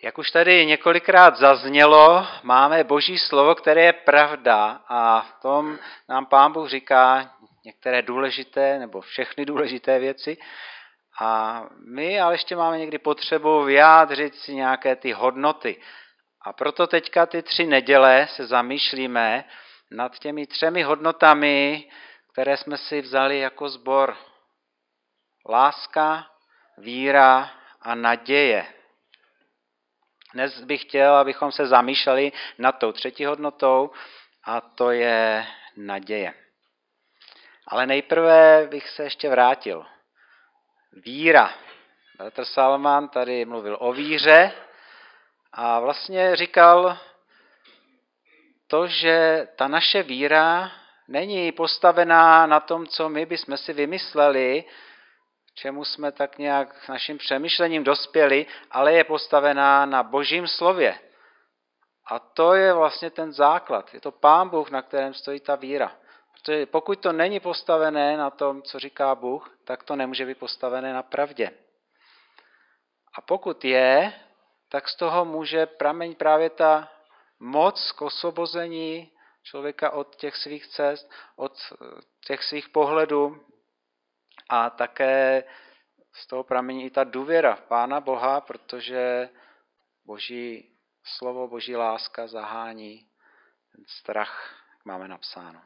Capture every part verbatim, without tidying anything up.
Jak už tady několikrát zaznělo, máme Boží slovo, které je pravda a v tom nám Pán Bůh říká některé důležité nebo všechny důležité věci. A my ale ještě máme někdy potřebu vyjádřit si nějaké ty hodnoty. A proto teďka ty tři neděle se zamýšlíme nad těmi třemi hodnotami, které jsme si vzali jako sbor. Láska, víra a naděje. Dnes bych chtěl, abychom se zamýšleli nad tou třetí hodnotou, a to je naděje. Ale nejprve bych se ještě vrátil. Víra. Bratr Salman tady mluvil o víře a vlastně říkal to, že ta naše víra není postavená na tom, co my bychom si vymysleli, čemu jsme tak nějak naším přemýšlením dospěli, ale je postavená na Božím slově. A to je vlastně ten základ. Je to Pán Bůh, na kterém stojí ta víra. Protože pokud to není postavené na tom, co říká Bůh, tak to nemůže být postavené na pravdě. A pokud je, tak z toho může pramenit právě ta moc k osvobození člověka od těch svých cest, od těch svých pohledů, a také z toho pramení i ta důvěra v Pána Boha, protože Boží slovo, Boží láska zahání ten strach, jak máme napsáno.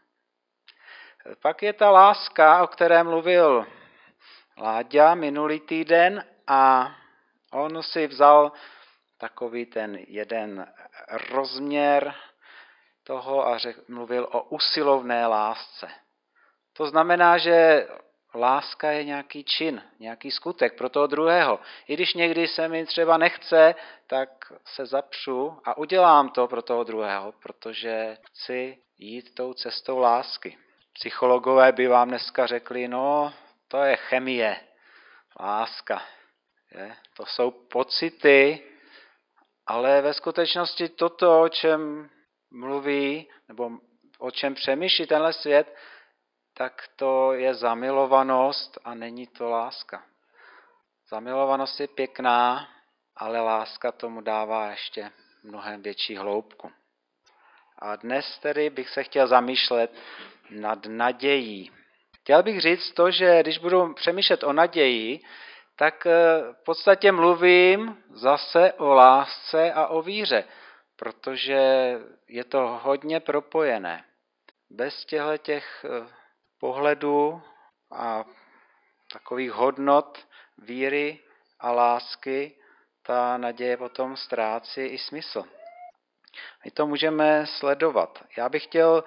Pak je ta láska, o které mluvil Láďa minulý týden, a on si vzal takový ten jeden rozměr toho a řek, mluvil o usilovné lásce. To znamená, že láska je nějaký čin, nějaký skutek pro toho druhého. I když někdy se mi třeba nechce, tak se zapřu a udělám to pro toho druhého, protože chci jít tou cestou lásky. Psychologové by vám dneska řekli, no to je chemie, láska. Je? To jsou pocity, ale ve skutečnosti toto, o čem mluví, nebo o čem přemýšlí tenhle svět, tak to je zamilovanost a není to láska. Zamilovanost je pěkná, ale láska tomu dává ještě mnohem větší hloubku. A dnes tedy bych se chtěl zamýšlet nad nadějí. Chtěl bych říct to, že když budu přemýšlet o naději, tak v podstatě mluvím zase o lásce a o víře, protože je to hodně propojené. Bez těchto těch pohledů a takových hodnot víry a lásky ta naděje potom ztrácí i smysl. My to můžeme sledovat. Já bych chtěl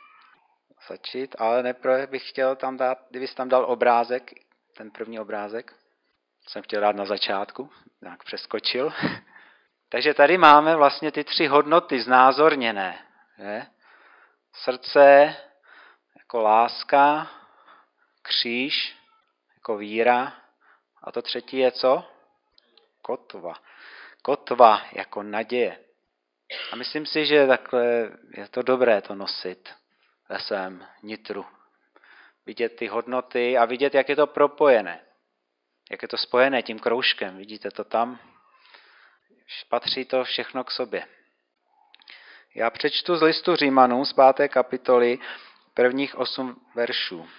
začít, ale nejprve bych chtěl tam dát, kdybys tam dal obrázek, ten první obrázek, jsem chtěl dát na začátku, nějak přeskočil. Takže tady máme vlastně ty tři hodnoty znázorněné. Je? Srdce jako láska, kříž jako víra a to třetí je co? Kotva. Kotva jako naděje. A myslím si, že takhle je to dobré to nosit ve svém nitru. Vidět ty hodnoty a vidět, jak je to propojené. Jak je to spojené tím kroužkem. Vidíte to tam? Patří to všechno k sobě. Já přečtu z listu Římanům z páté kapitoly prvních osm veršů.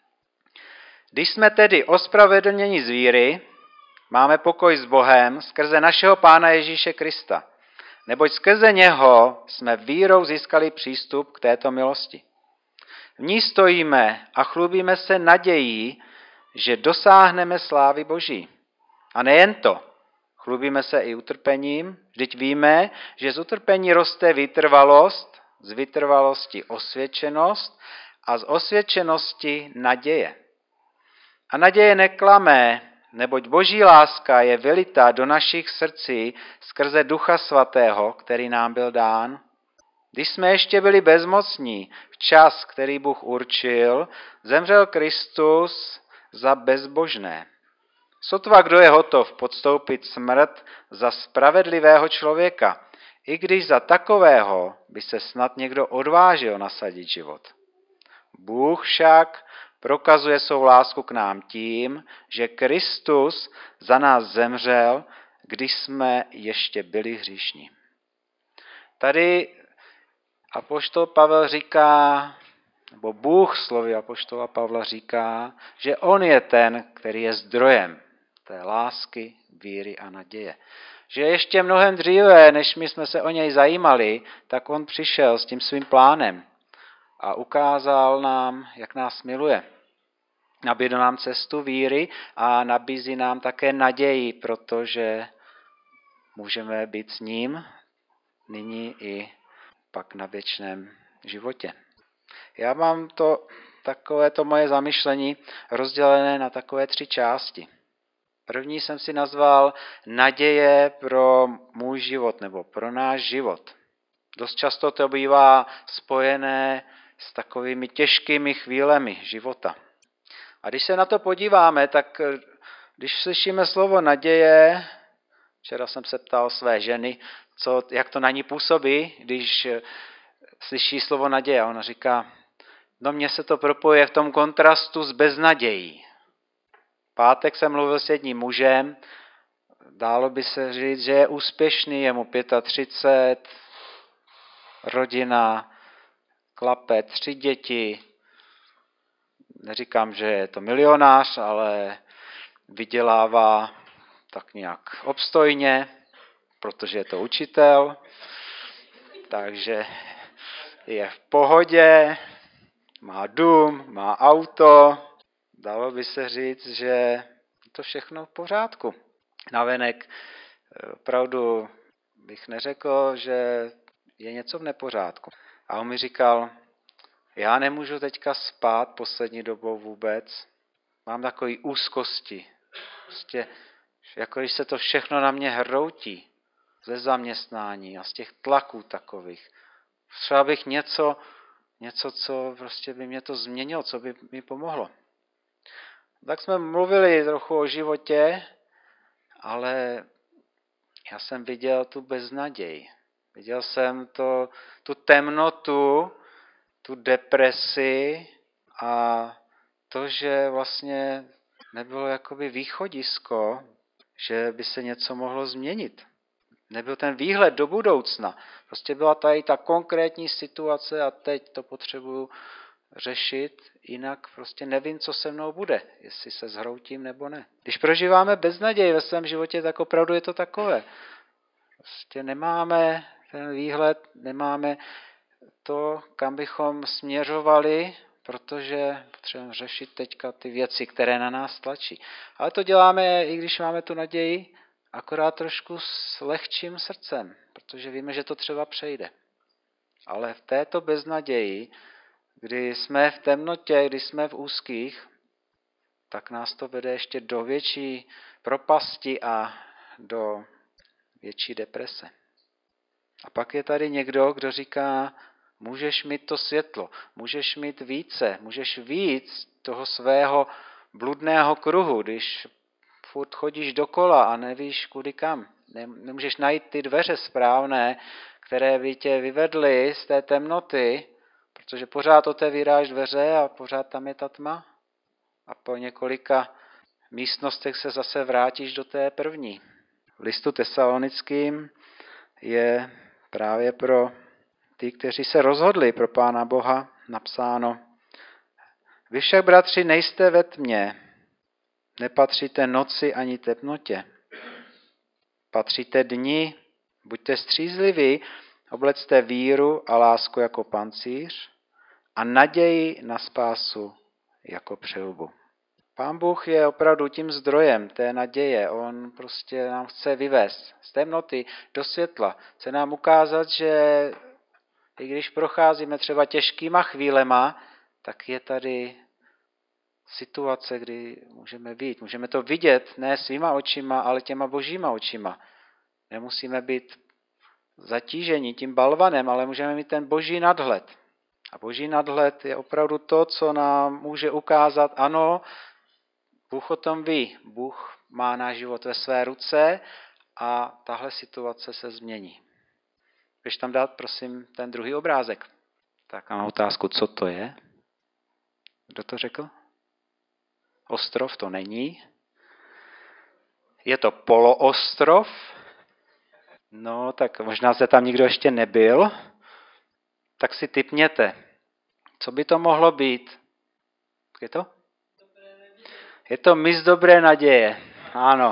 Když jsme tedy ospravedlněni z víry, máme pokoj s Bohem skrze našeho Pána Ježíše Krista. Neboť skrze něho jsme vírou získali přístup k této milosti. V ní stojíme a chlubíme se nadějí, že dosáhneme slávy Boží. A nejen to, chlubíme se i utrpením, vždyť víme, že z utrpení roste vytrvalost, z vytrvalosti osvědčenost a z osvědčenosti naděje. A naděje neklamé, neboť Boží láska je vylitá do našich srdcí skrze Ducha Svatého, který nám byl dán. Když jsme ještě byli bezmocní, v čas, který Bůh určil, zemřel Kristus za bezbožné. Sotva kdo je hotov podstoupit smrt za spravedlivého člověka, i když za takového by se snad někdo odvážil nasadit život. Bůh však prokazuje svou lásku k nám tím, že Kristus za nás zemřel, když jsme ještě byli hříšní. Tady apoštol Pavel říká, nebo Bůh slovy apoštola Pavla říká, že on je ten, který je zdrojem té lásky, víry a naděje. Že ještě mnohem dříve, než my jsme se o něj zajímali, tak on přišel s tím svým plánem a ukázal nám, jak nás miluje. Nabídl nám cestu víry a nabízí nám také naději, protože můžeme být s ním nyní i pak na věčném životě. Já mám to takové to moje zamyšlení rozdělené na takové tři části. První jsem si nazval naděje pro můj život nebo pro náš život. Dost často to bývá spojené s takovými těžkými chvílemi života. A když se na to podíváme, tak když slyšíme slovo naděje, včera jsem se ptal své ženy, co, jak to na ní působí, když slyší slovo naděje. A ona říká, no mně se to propojuje v tom kontrastu s beznadějí. Pátek jsem mluvil s jedním mužem, dálo by se říct, že je úspěšný, je mu třicet pět, rodina, klape, tři děti. Neříkám, že je to milionář, ale vydělává tak nějak obstojně, protože je to učitel, takže je v pohodě, má dům, má auto. Dalo by se říct, že je to všechno v pořádku. Navenek opravdu bych neřekl, že je něco v nepořádku. A on mi říkal, já nemůžu teďka spát poslední dobou vůbec. Mám takový úzkosti. Prostě, jako když se to všechno na mě hroutí. Ze zaměstnání a z těch tlaků takových. Třeba bych něco, něco, co prostě by mě to změnilo, co by mi pomohlo. Tak jsme mluvili trochu o životě, ale já jsem viděl tu beznaděj. Viděl jsem to, tu temnotu, tu depresi a to, že vlastně nebylo jakoby východisko, že by se něco mohlo změnit. Nebyl ten výhled do budoucna. Prostě byla tady ta konkrétní situace a teď to potřebuju řešit, jinak prostě nevím, co se mnou bude, jestli se zhroutím nebo ne. Když prožíváme beznaděj ve svém životě, tak opravdu je to takové. Prostě nemáme ten výhled, nemáme to, kam bychom směřovali, protože potřebujeme řešit teďka ty věci, které na nás tlačí. Ale to děláme, i když máme tu naději, akorát trošku s lehčím srdcem, protože víme, že to třeba přejde. Ale v této beznaději, kdy jsme v temnotě, kdy jsme v úzkých, tak nás to vede ještě do větší propasti a do větší deprese. A pak je tady někdo, kdo říká, můžeš mít to světlo, můžeš mít více, můžeš víc toho svého bludného kruhu, když furt chodíš dokola a nevíš kudy kam. Nemůžeš najít ty dveře správné, které by tě vyvedly z té temnoty, protože pořád otevíráš dveře a pořád tam je ta tma. A po několika místnostech se zase vrátíš do té první. V listu Tesalonickým je právě pro ty, kteří se rozhodli pro Pána Boha, napsáno: Vy však, bratři, nejste ve tmě, nepatříte noci ani temnotě. Patříte dni, buďte střízliví, oblecte víru a lásku jako pancíř a naději na spásu jako přilbu. Pán Bůh je opravdu tím zdrojem té naděje. On prostě nám chce vyvést z temnoty do světla. Chce nám ukázat, že i když procházíme třeba těžkýma chvílema, tak je tady situace, kdy můžeme být. Můžeme to vidět ne svýma očima, ale těma božíma očima. Nemusíme být zatíženi tím balvanem, ale můžeme mít ten boží nadhled. A boží nadhled je opravdu to, co nám může ukázat, ano, Bůh o tom ví. Bůh má náš život ve své ruce a tahle situace se změní. Když tam dát, prosím, ten druhý obrázek. Tak mám otázku, co to je? Kdo to řekl? Ostrov to není. je to poloostrov. No, tak možná se tam nikdo ještě nebyl. Tak si tipněte. Co by to mohlo být? Je to? Je to mys dobré naděje. Ano.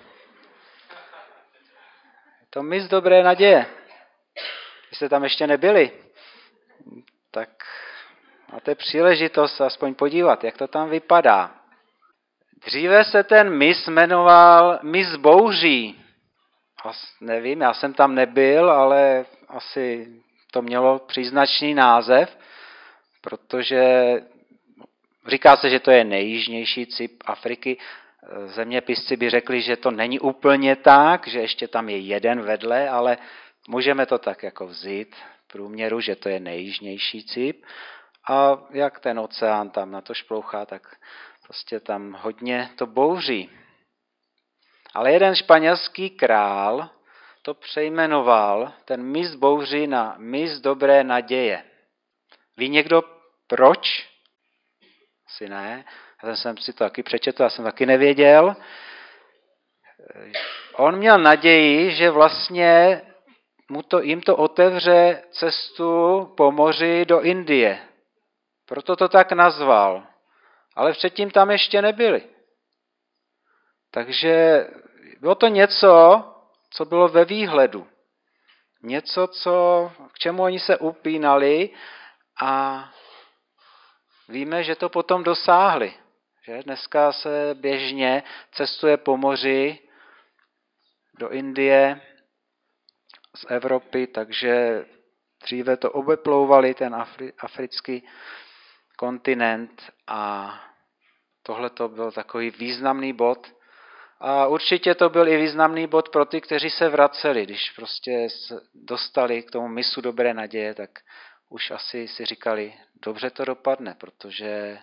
Je to mys dobré naděje. Vy jste tam ještě nebyli. Tak máte příležitost aspoň podívat, jak to tam vypadá. Dříve se ten mys jmenoval mys bouří. As, nevím, já jsem tam nebyl, ale asi to mělo příznačný název, protože říká se, že to je nejjižnější cip Afriky. Zeměpisci by řekli, že to není úplně tak, že ještě tam je jeden vedle, ale můžeme to tak jako vzít v průměru, že to je nejjižnější cip. A jak ten oceán tam na to šplouchá, tak prostě tam hodně to bouří. Ale jeden španělský král to přejmenoval, ten mys bouří, na mys dobré naděje. Ví někdo proč? Asi ne. Já jsem si to taky přečetl, já jsem taky nevěděl. On měl naději, že vlastně mu to, jim to otevře cestu po moři do Indie. Proto to tak nazval. Ale předtím tam ještě nebyli. Takže bylo to něco, co bylo ve výhledu. Něco, co, k čemu oni se upínali a víme, že to potom dosáhli. Že dneska se běžně cestuje po moři do Indie z Evropy, takže dříve to obeplouvali ten Afri, africký kontinent a tohle to byl takový významný bod. A určitě to byl i významný bod pro ty, kteří se vraceli. Když prostě dostali k tomu mysu dobré naděje, tak už asi si říkali, dobře to dopadne, protože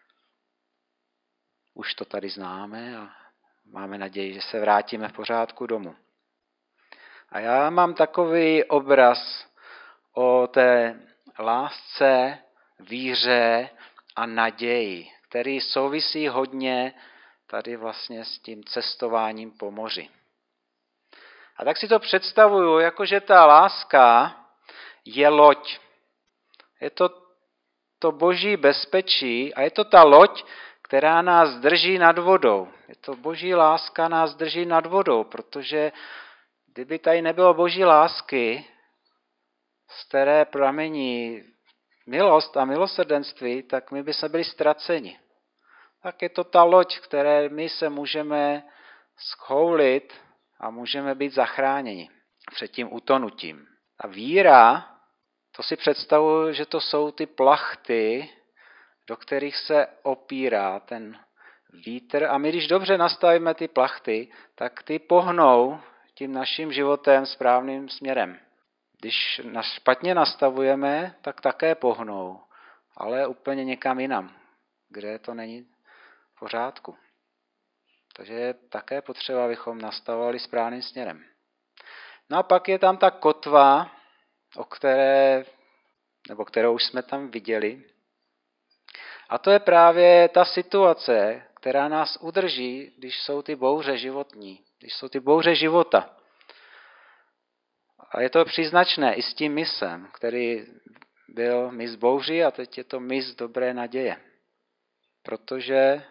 už to tady známe a máme naději, že se vrátíme v pořádku domů. A já mám takový obraz o té lásce, víře a naději, který souvisí hodně tady vlastně s tím cestováním po moři. A tak si to představuju, jakože ta láska je loď. Je to to boží bezpečí a je to ta loď, která nás drží nad vodou. Je to boží láska nás drží nad vodou, protože kdyby tady nebylo boží lásky, z které pramení milost a milosrdenství, tak my bychom byli ztraceni. Tak je to ta loď, které my se můžeme schoulit a můžeme být zachráněni před tím utonutím. A víra, to si představuji, že to jsou ty plachty, do kterých se opírá ten vítr. A my, když dobře nastavíme ty plachty, tak ty pohnou tím naším životem správným směrem. Když špatně nastavujeme, tak také pohnou, ale úplně někam jinam, kde to není v pořádku. Takže je také potřeba, abychom nastavovali správným směrem. No a pak je tam ta kotva, o které, nebo kterou už jsme tam viděli. A to je právě ta situace, která nás udrží, když jsou ty bouře životní, když jsou ty bouře života. A je to příznačné i s tím mysem, který byl mys bouří a teď je to mys dobré naděje. Protože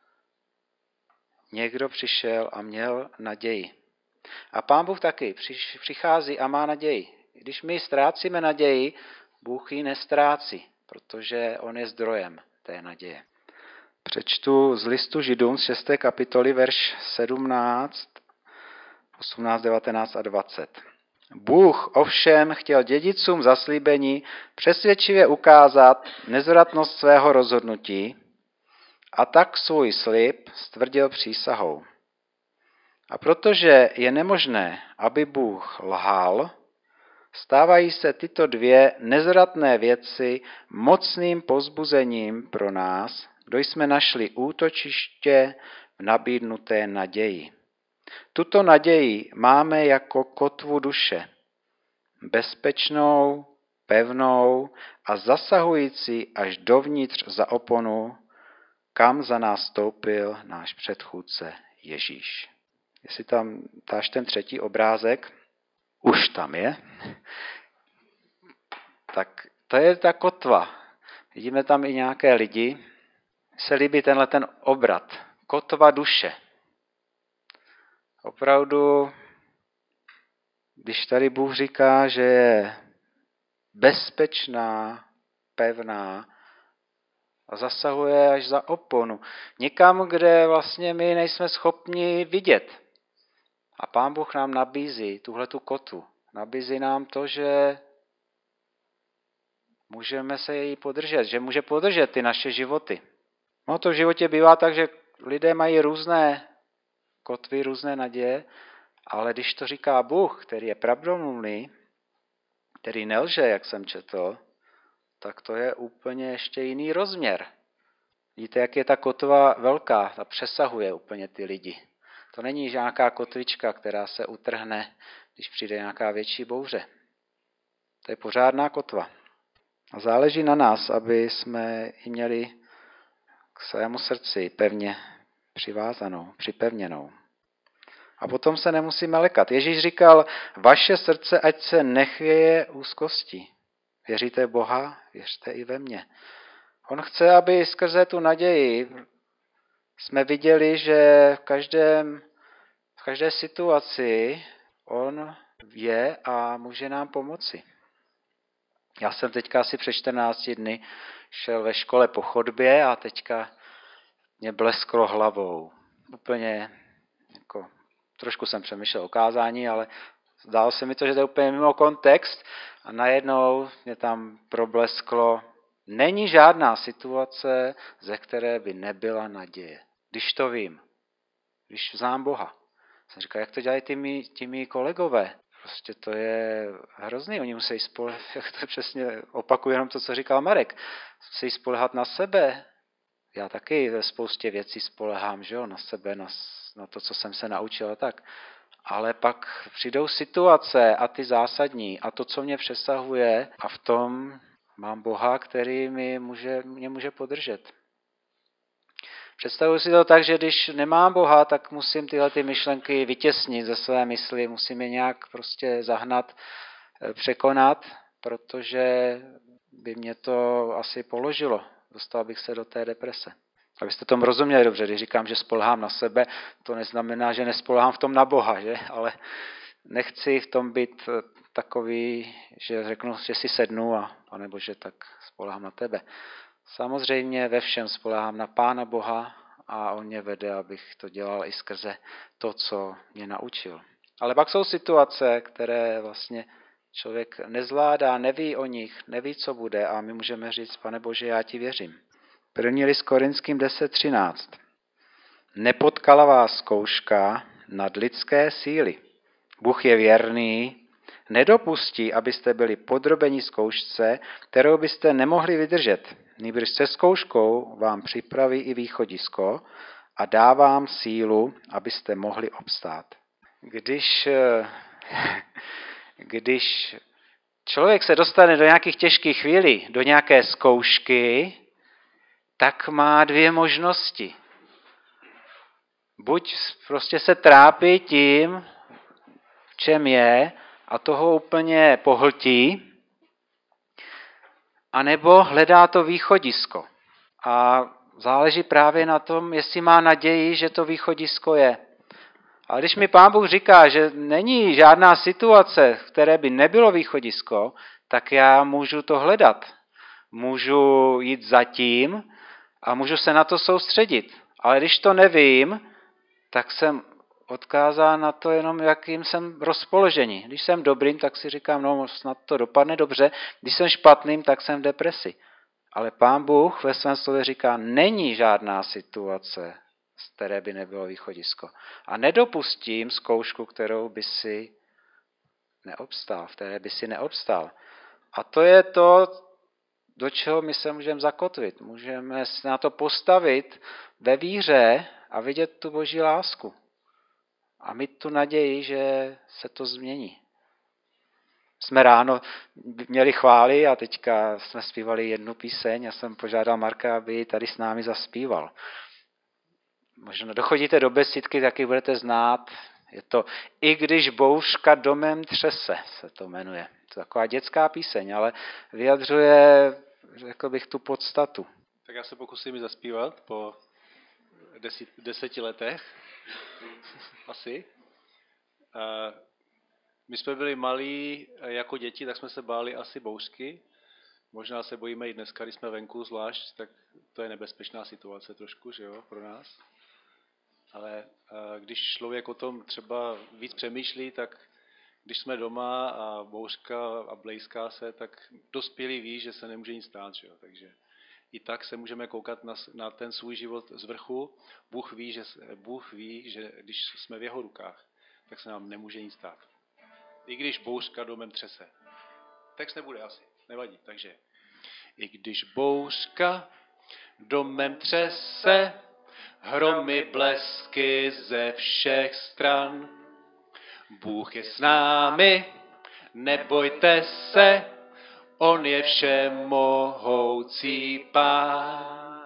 někdo přišel a měl naději. A Pán Bůh taky přichází a má naději. Když my ztrácíme naději, Bůh ji nestrácí, protože on je zdrojem té naděje. Přečtu z listu Židům z šesté kapitoly, verš sedmnáct, osmnáct, devatenáct a dvacet. Bůh ovšem chtěl dědicům zaslíbení přesvědčivě ukázat nezvratnost svého rozhodnutí a tak svůj slib stvrdil přísahou. A protože je nemožné, aby Bůh lhal, stávají se tyto dvě nezvratné věci mocným povzbuzením pro nás, kdo jsme našli útočiště v nabídnuté naději. Tuto naději máme jako kotvu duše, bezpečnou, pevnou a zasahující až dovnitř za oponu, kam za nás stoupil náš předchůdce Ježíš. jestli tam dáš ten třetí obrázek, už tam je, tak to je ta kotva. Vidíme tam i nějaké lidi. Se líbí tenhle ten obrat. Kotva duše. Opravdu, když tady Bůh říká, že je bezpečná, pevná a zasahuje až za oponu. Někam, kde vlastně my nejsme schopni vidět. A Pán Bůh nám nabízí tuhletu kotvu. Nabízí nám to, že můžeme se její podržet, že může podržet ty naše životy. No to v životě bývá tak, že lidé mají různé kotvy, různé naděje, ale když to říká Bůh, který je pravdomluvný, který nelže, jak jsem četl, tak to je úplně ještě jiný rozměr. Víte, jak je ta kotva velká, ta přesahuje úplně ty lidi. To není nějaká kotvička, která se utrhne, když přijde nějaká větší bouře. To je pořádná kotva. A záleží na nás, aby jsme ji měli k svému srdci pevně přivázanou, připevněnou. A potom se nemusíme lekat. Ježíš říkal, vaše srdce ať se nechvěje úzkosti. Věříte v Boha? Věřte i ve mně. On chce, aby skrze tu naději jsme viděli, že v, každém, v každé situaci on je a může nám pomoci. Já jsem teďka asi před čtrnácti dny šel ve škole po chodbě a teďka mě blesklo hlavou. Úplně, jako, trošku jsem přemýšlel o kázání, ale zdálo se mi to, že to je úplně mimo kontext a najednou mě tam problesklo. Není žádná situace, ze které by nebyla naděje. Když to vím, když znám Boha. Jsem říkal, jak to dělají ty mý, ty mý kolegové. Prostě to je hrozný, oni musí spolehat, jak to přesně opakuju jenom to, co říkal Marek, musí spolehat na sebe. Já taky ve spoustě věcí spolehám, že jo, na sebe, na, na to, co jsem se naučil a tak. Ale pak přijdou situace a ty zásadní a to, co mě přesahuje a v tom mám Boha, který mi může, mě může podržet. Představuji si to tak, že když nemám Boha, tak musím tyhle ty myšlenky vytěsnit ze své mysli, musím je nějak prostě zahnat, překonat, protože by mě to asi položilo. Dostal bych se do té deprese. Abyste tomu rozuměli dobře, když říkám, že spolehám na sebe, to neznamená, že nespolehám v tom na Boha, že? Ale nechci v tom být takový, že řeknu, že si sednu a Pane Bože, tak spolehám na tebe. Samozřejmě ve všem spoléhám na Pána Boha a on mě vede, abych to dělal i skrze to, co mě naučil. Ale pak jsou situace, které vlastně člověk nezvládá, neví o nich, neví, co bude a my můžeme říct, Pane Bože, já ti věřím. První list Korinským deset třináct. Nepotkala vás zkouška nad lidské síly. Bůh je věrný, nedopustí, abyste byli podrobeni zkoušce, kterou byste nemohli vydržet. Nýbrž se zkouškou vám připraví i východisko a dá vám sílu, abyste mohli obstát. Když, když člověk se dostane do nějakých těžkých chvílí, do nějaké zkoušky, tak má dvě možnosti. Buď prostě se trápí tím, v čem je, a toho úplně pohltí, anebo hledá to východisko. A záleží právě na tom, jestli má naději, že to východisko je. Ale když mi Pán Bůh říká, že není žádná situace, v které by nebylo východisko, tak já můžu to hledat. Můžu jít za tím a můžu se na to soustředit. Ale když to nevím, tak jsem odkázán na to jenom, jakým jsem rozpoložení. Když jsem dobrým, tak si říkám, no snad to dopadne dobře. Když jsem špatným, tak jsem v depresi. Ale Pán Bůh ve svém slově říká, není žádná situace, z které by nebylo východisko. A nedopustím zkoušku, kterou by si neobstál, v které by si neobstál. A to je to, do čeho my se můžeme zakotvit. Můžeme se na to postavit ve víře a vidět tu Boží lásku. A mít tu naději, že se to změní. Jsme ráno měli chvály a teďka jsme zpívali jednu píseň. Já jsem požádal Marka, aby tady s námi zaspíval. Možná dochodíte do besídky, taky budete znát Je to I když bouřka domem třese, se to jmenuje. To je taková dětská píseň, ale vyjadřuje, řekl bych, tu podstatu. Tak já se pokusím ji zaspívat po deset, deseti letech. Asi. My jsme byli malí jako děti, tak jsme se báli asi bouřky. Možná se bojíme i dneska, když jsme venku zvlášť, tak to je nebezpečná situace trošku, že jo, pro nás. Ale když člověk o tom třeba víc přemýšlí, tak když jsme doma a bouřka a blejská se, tak dospělí ví, že se nemůže nic stát, že jo. Takže i tak se můžeme koukat na, na ten svůj život z vrchu. Bůh ví, že, Bůh ví, že když jsme v jeho rukách, tak se nám nemůže nic stát. I když bouřka domem třese. Text nebude asi, nevadí. Takže i když bouřka domem třese, hromy blesky ze všech stran, Bůh je s námi, nebojte se, on je všemohoucí Pán.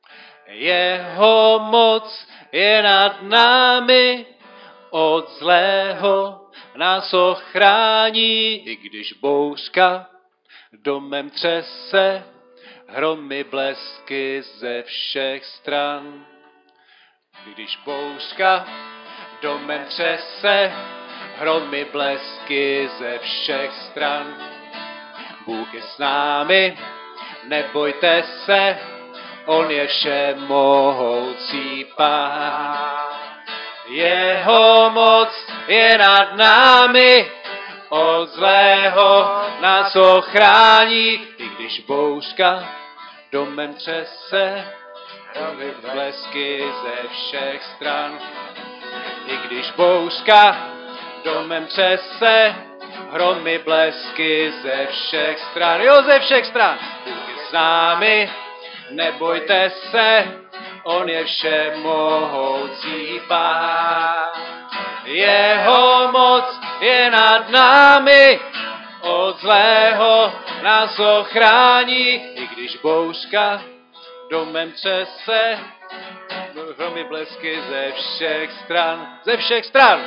Jeho moc je nad námi, od zlého nás ochrání, i když bouřka domem třese, hromy blesky ze všech stran. I když bouřka domem třese, hromy blesky ze všech stran, Bůh je s námi, nebojte se, on je všemohoucí Pán. Jeho moc je nad námi, od zlého nás ochrání, i když bouřka domem třese, hromy blesky ze všech stran. I když bouřka domem třese, hromy blesky ze všech stran. Jo, ze všech stran. Bůh je s námi, nebojte se, on je všemohoucí Pán. Jeho moc je nad námi, od zlého nás ochrání, i když bouřka domem třese, hromy blesky ze všech stran. Ze všech stran.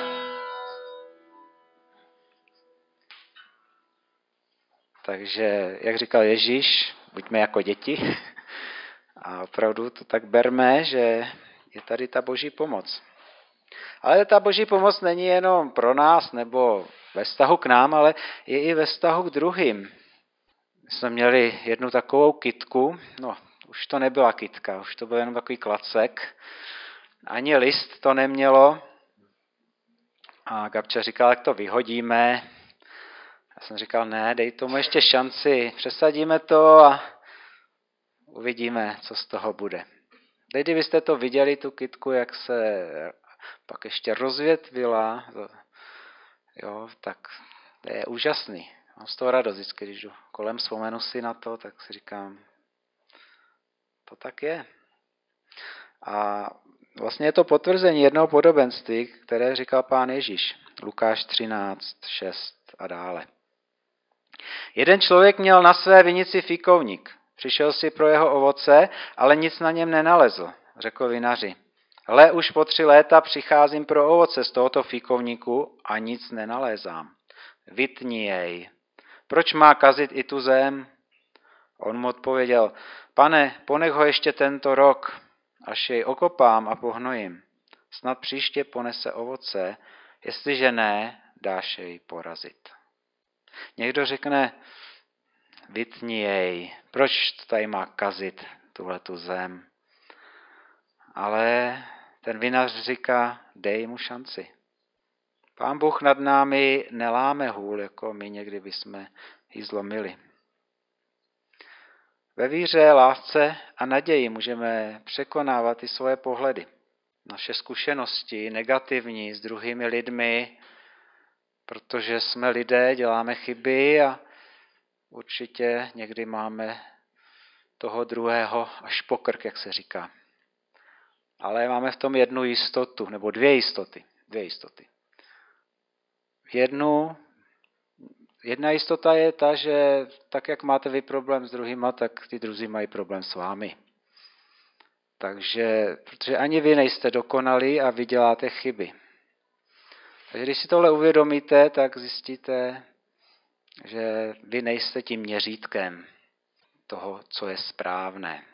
Takže, jak říkal Ježíš, buďme jako děti a opravdu to tak berme, že je tady ta boží pomoc. Ale ta boží pomoc není jenom pro nás nebo ve vztahu k nám, ale je i ve vztahu k druhým. My jsme měli jednu takovou kytku, no už to nebyla kytka, už to byl jenom takový klacek. Ani list to nemělo. A Gabča říkal, jak to vyhodíme. Já jsem říkal, ne, dej tomu ještě šanci, přesadíme to a uvidíme, co z toho bude. Teď, kdybyste to viděli, tu kytku, jak se pak ještě rozvětvila, jo, tak to je úžasný. Mám z toho radost vždycky, když jdu kolem, vzpomenu si na to, tak si říkám, to tak je. A vlastně je to potvrzení jednoho podobenství, které říkal Pán Ježíš. Lukáš třináct, šest a dále. Jeden člověk měl na své vinici fikovník. Přišel si pro jeho ovoce, ale nic na něm nenalezl. Řekl vinaři. Hle, už po tři léta přicházím pro ovoce z tohoto fikovníku a nic nenalézám. Vytni jej. Proč má kazit i tu zem? On mu odpověděl, pane, ponech ho ještě tento rok, až jej okopám a pohnojím. Snad příště ponese ovoce, jestliže ne, dáš jej porazit. Někdo řekne, vytni jej, proč tady má kazit tuhletu zem? Ale ten vinař říká, dej mu šanci. Pán Bůh nad námi neláme hůl, jako my někdy bychom ji zlomili. Ve víře, lásce a naději můžeme překonávat i svoje pohledy. Naše zkušenosti negativní s druhými lidmi, protože jsme lidé, děláme chyby a určitě někdy máme toho druhého až po krk, jak se říká. Ale máme v tom jednu jistotu, nebo dvě jistoty. Dvě jistoty. Jednu, jedna jistota je ta, že tak, jak máte vy problém s druhýma, tak ty druzí mají problém s vámi. Takže, protože ani vy nejste dokonalí a vy děláte chyby. Takže když si tohle uvědomíte, tak zjistíte, že vy nejste tím měřítkem toho, co je správné.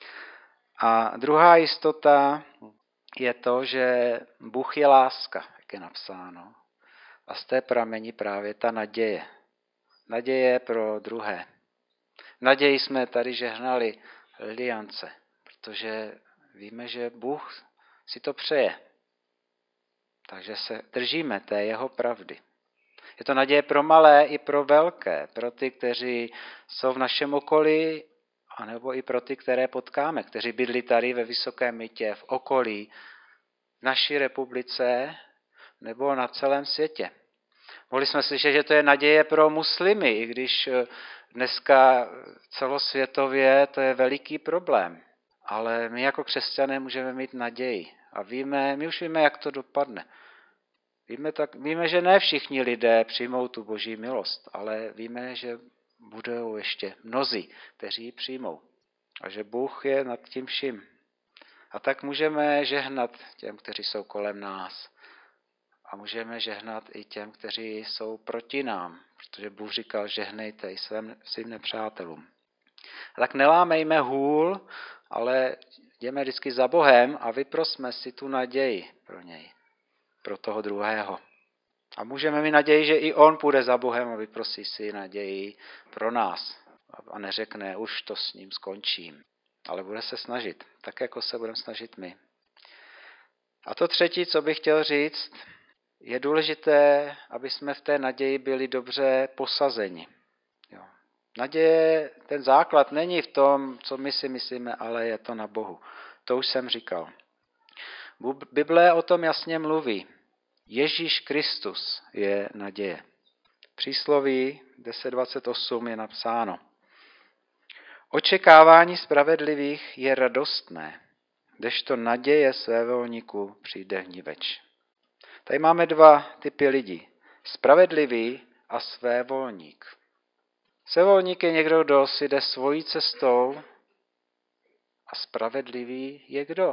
A druhá jistota je to, že Bůh je láska, jak je napsáno. A z té pramení právě ta naděje. Naděje pro druhé. Naději jsme tady žehnali Liliance, protože víme, že Bůh si to přeje. Takže se držíme té jeho pravdy. Je to naděje pro malé i pro velké, pro ty, kteří jsou v našem okolí, anebo i pro ty, které potkáme, kteří bydlí tady ve Vysokém Mytě, v okolí, v naší republice nebo na celém světě. Mohli jsme slyšet, že to je naděje pro muslimy, i když dneska celosvětově to je veliký problém. Ale my jako křesťané můžeme mít naději. A víme, my už víme, jak to dopadne. Víme, tak, víme, že ne všichni lidé přijmou tu boží milost, ale víme, že budou ještě mnozí, kteří ji přijmou. A že Bůh je nad tím vším. A tak můžeme žehnat těm, kteří jsou kolem nás. A můžeme žehnat i těm, kteří jsou proti nám, protože Bůh říkal, žehnejte i svým, svým nepřátelům. A tak nelámejme hůl, ale jdeme vždycky za Bohem a vyprosme si tu naději pro něj, pro toho druhého. A můžeme mít naději, že i on půjde za Bohem a vyprosí si naději pro nás. A neřekne, už to s ním skončím. Ale bude se snažit, tak jako se budeme snažit my. A to třetí, co bych chtěl říct, je důležité, aby jsme v té naději byli dobře posazeni. Jo. Naděje, ten základ není v tom, co my si myslíme, ale je to na Bohu. To už jsem říkal. Bible o tom jasně mluví. Ježíš Kristus je naděje. Přísloví deset dvacet osm je napsáno. Očekávání spravedlivých je radostné, kdežto naděje svévolníků přijde hniveč. Tady máme dva typy lidí. Spravedlivý a svévolník. Svévolník je někdo, kdo si jde svojí cestou a spravedlivý je kdo?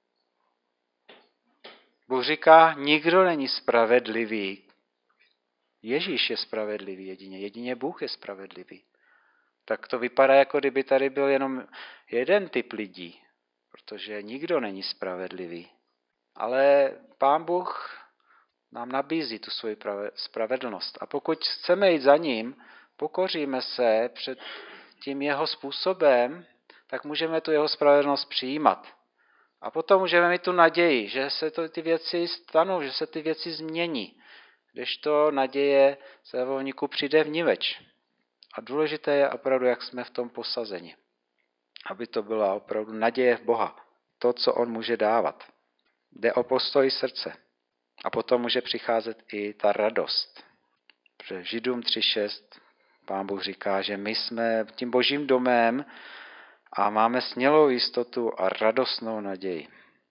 Bůh říká, nikdo není spravedlivý. Ježíš je spravedlivý jedině. Jedině Bůh je spravedlivý. Tak to vypadá, jako kdyby tady byl jenom jeden typ lidí, protože nikdo není spravedlivý. Ale Pán Bůh nám nabízí tu svoji spravedlnost. A pokud chceme jít za ním, pokoříme se před tím jeho způsobem, tak můžeme tu jeho spravedlnost přijímat. A potom můžeme mít tu naději, že se to, ty věci stanou, že se ty věci změní. Kdežto naděje svévolníku přijde vniveč. A důležité je opravdu, jak jsme v tom posazeni. Aby to byla opravdu naděje v Boha. To, co on může dávat. Jde o postoj srdce. A potom může přicházet i ta radost. Protože Židům tři šest Pán Bůh říká, že my jsme tím božím domem a máme smělou jistotu a radostnou naději.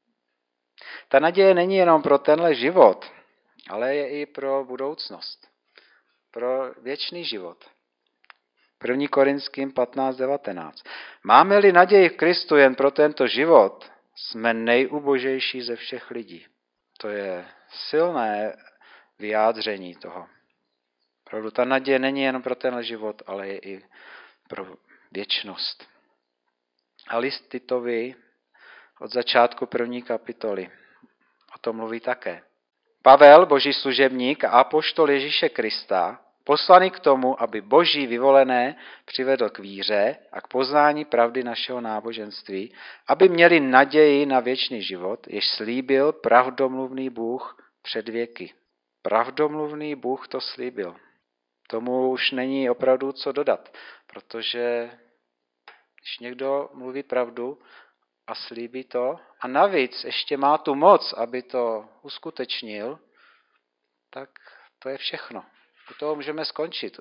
Ta naděje není jenom pro tenhle život, ale je i pro budoucnost. Pro věčný život. první Korinským patnáct devatenáct. Máme-li naději v Kristu jen pro tento život, jsme nejubožejší ze všech lidí. To je silné vyjádření toho. Opravdu ta naděje není jen pro tenhle život, ale je i pro věčnost. A list Titovi od začátku první kapitoly o tom mluví také. Pavel, boží služebník a apoštol Ježíše Krista, poslaný k tomu, aby boží vyvolené přivedl k víře a k poznání pravdy našeho náboženství, aby měli naději na věčný život, jež slíbil pravdomluvný Bůh před věky. Pravdomluvný Bůh to slíbil. Tomu už není opravdu co dodat, protože když někdo mluví pravdu a slíbí to a navíc ještě má tu moc, aby to uskutečnil, tak to je všechno. U toho můžeme skončit,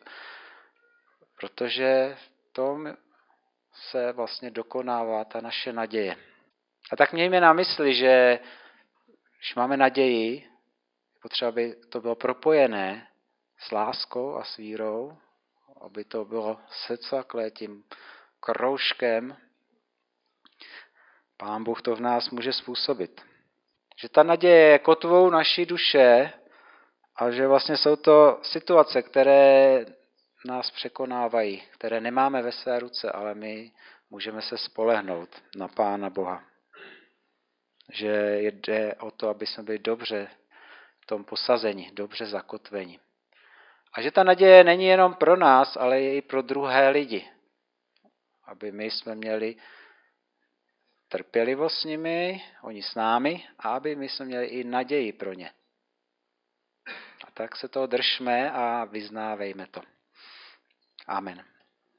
protože v tom se vlastně dokonává ta naše naděje. A tak mějme na mysli, že když máme naději, potřeba, aby to bylo propojené s láskou a s vírou, aby to bylo secvaklé tím kroužkem. Pán Bůh to v nás může způsobit. Že ta naděje je kotvou naší duše A že vlastně jsou to situace, které nás překonávají, které nemáme ve své ruce, ale my můžeme se spolehnout na Pána Boha. Že jde o to, aby jsme byli dobře v tom posazení, dobře zakotveni. A že ta naděje není jenom pro nás, ale je i pro druhé lidi. Aby my jsme měli trpělivost s nimi, oni s námi, a aby my jsme měli i naději pro ně. A tak se toho držme a vyznávejme to. Amen.